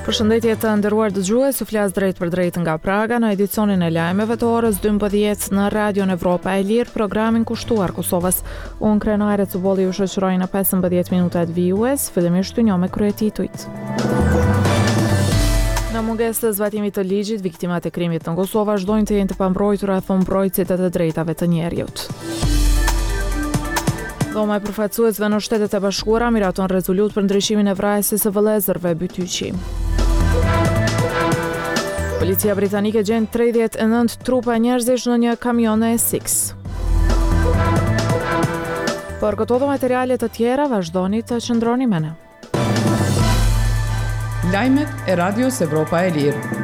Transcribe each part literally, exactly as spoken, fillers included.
Përshëndetje të nderuar dëgjues, u flas drejt për drejt nga Praga në edicionin e lajmeve të orës dymbëdhjetë në Radion Evropa e Lirë, programin kushtuar Kosovës. Unë krenare të bolli ju shoqëroj në pesëmbëdhjetë minutat vijues, fillimisht të njoh me kryetitujt. Në mungesë të zbatimit të ligjit, viktimat e krimit në Kosovë vazhdojnë të jenë të pambrojtura, thon mbrojtësit e të drejtave të njerëzit. Dhoma e përfaqësuesve në Shtetet e Bashkuara miraton rezolut për ndryshimin e vrasjes së vëllezërve Bytyqi. Policia britanike gjen tridhjetë e nëntë trupa njerëzish në një kamion e Essex. Për këto dhe materiale të tjera vazhdoni të qëndroni me ne. Lajmet e Radios Evropa e Lirë.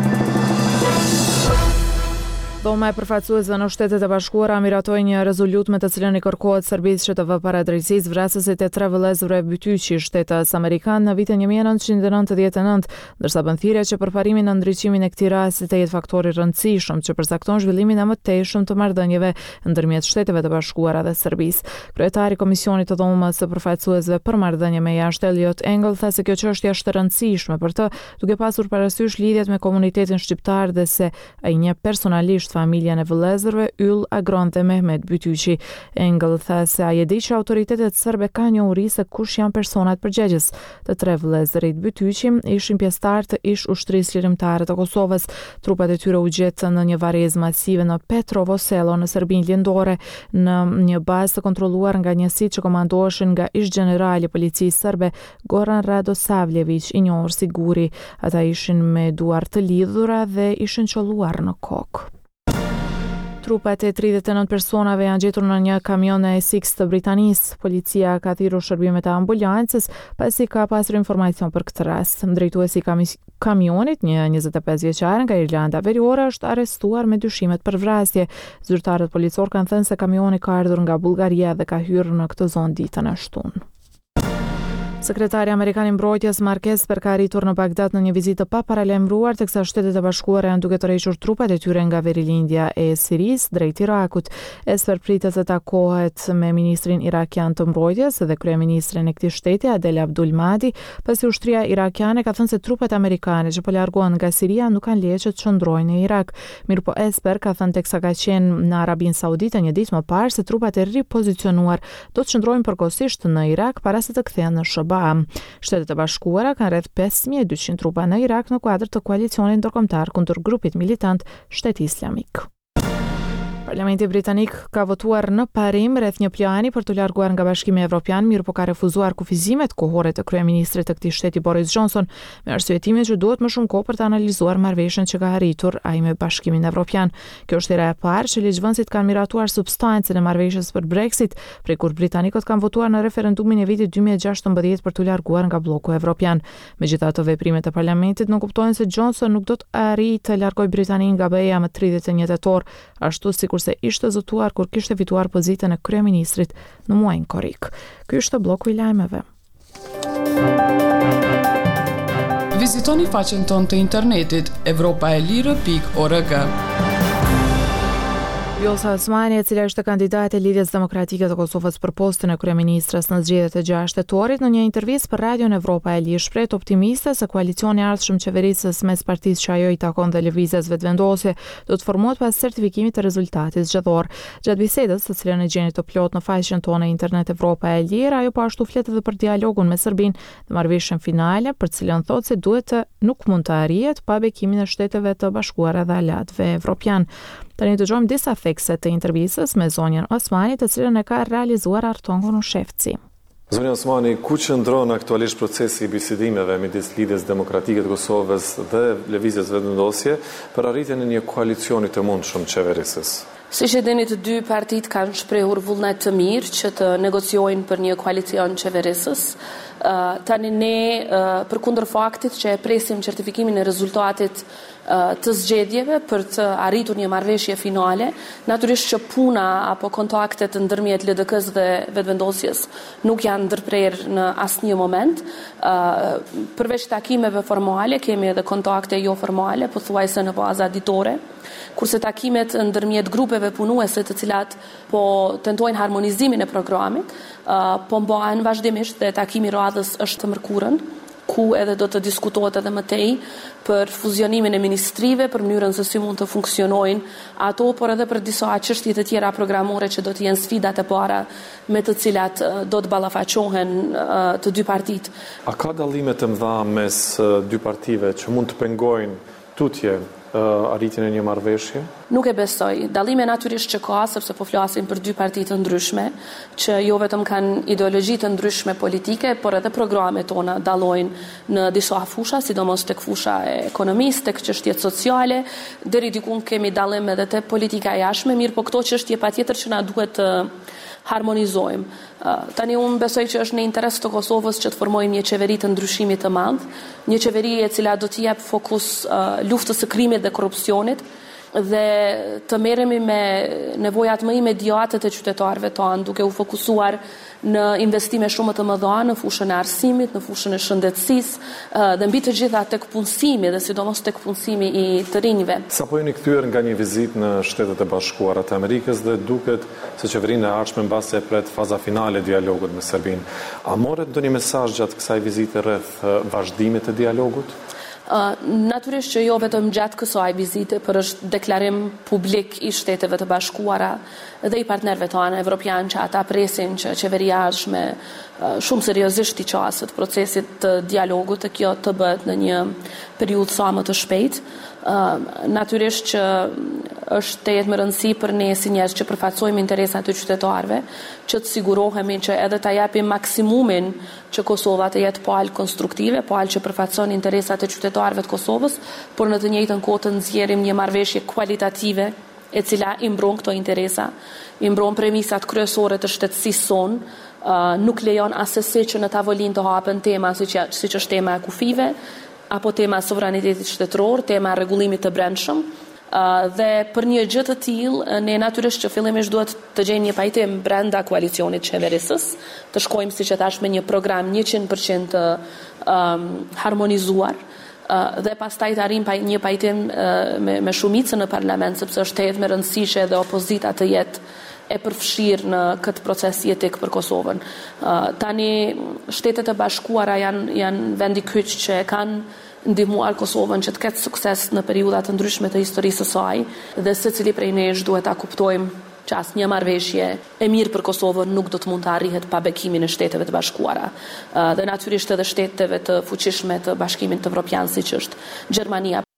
Dhoma e përfaqësuesve në Shtetet e Bashkuara miratoi një rezolut me të cilën i kërkohet Serbisë që të vë paradrejtësisë vrasësit e tre vëllezërve Bytyqi, shtetas amerikan në vitin një mijë e nëntëqind e nëntëdhjetë e nëntë, ndërsa bën thirrje që përparimin në ndriçimin e këtij rasti të jetë faktor i rëndësishëm që përcakton zhvillimin e mëtejshëm të marrëdhënieve ndërmjet Shteteve të Bashkuara dhe Serbisë. Kryetari i Komisionit të Dhomës së përfaqësuesve për marrëdhënie me jashtë, Elliot Engel, tha se kjo çështje është e rëndësishme për të, duke pasur parasysh lidhjet me komunitetin shqiptar dhe se ai njeh personalisht familjen e vëllezërve Yll, Agron dhe Mehmet Bytyqi. Engel tha se ai e di që autoritetet serbe kanë njohuri se kush janë personat përgjegjës. Të tre vëllezërit Bytyqi ishin pjesëtar të ish ushtrisë lirimtare të Kosovës. Trupat e tyre u gjetën në një varrezë masive në Petrovo Selo në Serbinë Lindore, në një bazë të kontrolluar nga njësitë që komandoheshin nga ish generali i policisë serbe Goran Radosavljević, i njohur si Guri. Ata ishin me duar të lidhura dhe ishin qolluar në kokë. Trupat e tridhjetë e nëntë personave janë gjetur në një kamion e Essex të Britanisë. Policia ka thirrur shërbimet e ambulancës pasi ka pasur informacion për këtë rast. Drejtuesi i kami- kamionit, një njëzet e pesë vjeçar nga Irlanda Veriore, është arrestuar me dyshimet për vrasje. Zyrtarët policor kanë thënë se kamioni ka ardhur nga Bullgaria dhe ka hyrë në këtë zonë ditën e shtunë. Sekretari Amerikan i Mbrojtjes Mark Esper ka arritur në Bagdad në një vizitë pa paralajmëruar, teksa Shtetet e Bashkuara janë duke tërhequr trupat e tyre nga verilindja e Sirisë drejt Irakut. Esper pritet të takohet me ministrin irakian të mbrojtjes dhe kryeministrin e këtij shteti Adel Abdul Mahdi, pasi ushtria irakiane ka thënë se trupat amerikane që po largohen nga Siria nuk kanë leje që të qëndrojnë në Irak. Mirpo Esper ka thënë teksa ka qenë në Arabinë Saudite një ditë më parë se trupat e ripozicionuar do të qëndrojnë përkohësisht në Irak para se të kthehen në Shëba. Shtetet e Bashkuara kanë rreth pesë mijë e dyqind trupa në Irak në kuadër të koalicionit ndërkombëtar kundër grupit militant Shteti Islamik. Parlamenti britanik ka votuar në parim rreth një plani për të larguar nga Bashkimi Evropian, mirë po ka refuzuar kufizimet kohore të kryeministrit të këtij shteti Boris Johnson, me arsyetimin që duhet më shumë kohë për të analizuar marrëveshjen që ka arritur ai me Bashkimin Evropian. Kjo është hera e parë që ligjvënësit kanë miratuar substancën e marrëveshjes për Brexit, prej kur britanikët kanë votuar në referendumin e vitit dy mijë e gjashtëmbëdhjetë për të larguar nga bloku evropian. Megjithatë, veprimet e parlamentit nuk kuptojnë se Johnson nuk do të arrijë të largojë Britaninë nga B E-ja më tridhjetë e një tetor, ashtu sikur se ishte zotuar kur kishte fituar pozitën e kryeministrit në muajin korrik. Ky është bloku i lajmeve. Vizitoni faqen tonë të internetit evropaelire pikë org. Vjosa Osmani, e cila është kandidate e Lidhjes Demokratike të Kosovës për postën e kryeministres në zgjedhjet e gjashtë tetorit, në një intervistë për Radion Evropa e Lirë shpreh optimiste se koalicioni i ardhshëm qeverisës mes partisë që ajo i takon dhe lëvizjes vetëvendosje do të formohet pas certifikimit të rezultatit zgjedhor. Gjatë bisedës, të cilën e gjeni të plot në faqen tonë internet Evropa e Lirë, ajo po ashtu flet edhe për dialogun me Serbinë dhe marrëveshjen finale, për cilën thotë se duhet të nuk mund të arrihet pa bekimin e Shteteve të Bashkuara dhe aleatëve evropian. Tani dëgjojmë disa thekse të intervistës me zonjën Osmani, të cilën e ka realizuar Artongo Nushevci. Zonja Osmani, ku qëndron aktualisht procesi i bisedimeve midis Lidhjes Demokratike të Kosovës dhe lëvizjes vetëvendosje për arritjen e një koalicioni të mundshëm qeverisës? Siç e dini, të dy partitë kanë shprehur vullnet të mirë që të negociojnë për një koalicion qeverisës. Uh, tani ne, uh, përkundër faktit që e presim certifikimin e rezultatit uh, të zgjedhjeve për të arritur një marrëveshje finale, natyrisht që puna apo kontaktet ndërmjet L D K-s dhe vetëvendosjes nuk janë ndërprerë në asnjë moment. Uh, përveç takimeve formale, kemi edhe kontakte jo formale, pothuajse në baza ditore, kurse takimet ndërmjet grupeve punuese të cilat po tentojnë harmonizimin e programit, uh, po mbahen vazhdimisht dhe takimi radhës është të mërkurën. ku edhe do të diskutohet edhe më tej për fuzionimin e ministrive, për mënyrën se si mund të funksionojnë ato, por edhe për disa çështje të tjera programore që do të jenë sfidat e para me të cilat do të ballafaqohen të dy partitë. A ka dallime të mëdha mes dy partive që mund të pengojnë tutje arritjen e një marrëveshje? Nuk e besoj. Dallime natyrisht që ka, sepse po flasim për dy parti të ndryshme, që jo vetëm kanë ideologji të ndryshme politike, por edhe programet tona dallojnë në disa fusha, sidomos tek fusha e ekonomisë, tek çështjet sociale, deri diku kemi dallim edhe te politika e jashtme, mirë, po këto çështje patjetër që na duhet të harmonizojmë. Uh, tani unë besoj që është në interes të Kosovës që të formojmë një qeveri të ndryshimit të madh, një qeveri e cila do të jap fokus uh, luftës së krimit dhe korrupsionit dhe të merremi me nevojat më imediate të qytetarëve tonë, duke u fokusuar në investime shumë të mëdha në fushën e arsimit, në fushën e shëndetësisë uh, dhe mbi të gjitha tek punësimi dhe sidomos tek punësimi i të rinjve. Sapo jeni kthyer nga një vizitë në Shtetet e Bashkuara të Amerikës dhe duket se qeverinë e ardhshme mbasi e pret faza finale e dialogut me Serbinë. A morët ndonjë mesazh gjatë kësaj vizite rreth vazhdimit të dialogut? Uh, Natyrisht që jo vetëm gjatë kësaj vizite, por është deklarim publik i Shteteve të Bashkuara dhe i partnerëve tonë evropian që ata presin që qeveria e ardhshme uh, shumë seriozisht i qasët procesit të dialogut të kjo të bëhet në një periudhë sa më të shpejtë. Uh, natyrisht që është të jetë më rëndësi për ne si njerëz që përfaqësojmë interesat e qytetarëve, që të sigurohemi që edhe ta japim maksimumin që Kosova të jetë palë konstruktive, palë që përfaqëson interesat e qytetarëve të Kosovës, por në të njëjtën kohë të nxjerrim një marrëveshje kualitative e cila i mbron këto interesa, i mbron premisat kryesore të shtetësisë sonë, uh, nuk lejon asesi që në tavolinë të hapen tema siç siç është tema e kufive, apo tema e sovranitetit shtetëror, tema e rregullimit të brendshëm. Uh, dhe për një gjë të tillë, ne natyrisht që fillimisht duhet të gjejmë një pajtim brenda koalicionit qeverisës, të shkojmë siç e thash me një program njëqind përqind të um, harmonizuar, uh, dhe pastaj të arrijmë një pajtim uh, me, me shumicën në parlament, sepse është të jetë me rëndësi që edhe opozita të jetë e përfshirë në këtë proces jetik për Kosovën. Uh, tani Shtetet e Bashkuara janë janë vendi kyç që kanë ndihmuar Kosovën që të ketë sukses në periudha të ndryshme të historisë së saj dhe secili prej nesh duhet ta kuptojmë që asnjë marrëveshje e mirë për Kosovën nuk do të mund të arrihet pa bekimin e Shteteve të Bashkuara. Uh, dhe natyrisht edhe shteteve të fuqishme të Bashkimit Evropian siç është Gjermania.